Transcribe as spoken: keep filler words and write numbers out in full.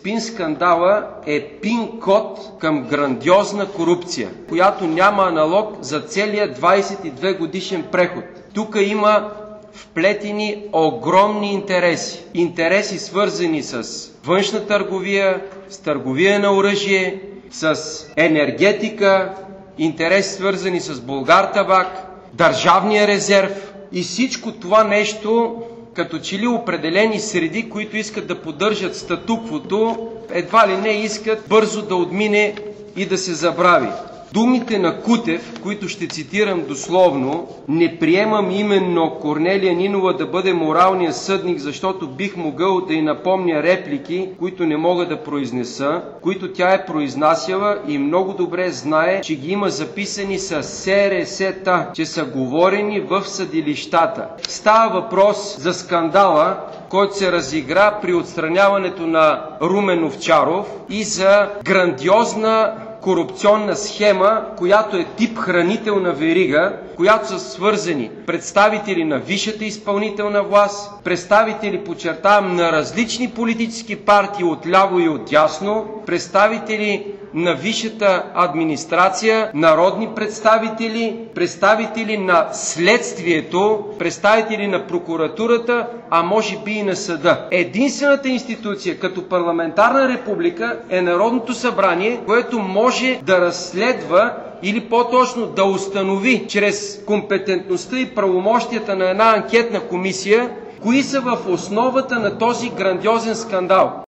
спин скандала е пин-код към грандиозна корупция, която няма аналог за целия двадесет и две годишен преход. Тук има вплетени огромни интереси. Интереси свързани с външна търговия, с търговия на оръжие, с енергетика, интереси свързани с Булгартабак, държавния резерв и всичко това нещо, като че ли определени среди, които искат да поддържат статуквото, едва ли не искат бързо да отмине и да се забрави. Думите на Кутев, които ще цитирам дословно: не приемам именно Корнелия Нинова да бъде моралният съдник, защото бих могъл да й напомня реплики, които не мога да произнеса, които тя е произнасяла и много добре знае, че ги има записани с СРС-та, че са говорени в съдилищата. Става въпрос за скандала, който се разигра при отстраняването на Румен Овчаров, и за грандиозна корупционна схема, която е тип хранителна верига, която са свързани представители на висшата изпълнителна власт, представители, подчертавам, на различни политически партии от ляво и от дясно, представители на висшата администрация, народни представители, представители на следствието, представители на прокуратурата, а може би и на съда. Единствената институция като парламентарна република е Народното събрание, което може да разследва или по-точно да установи чрез компетентността и правомощията на една анкетна комисия кои са в основата на този грандиозен скандал.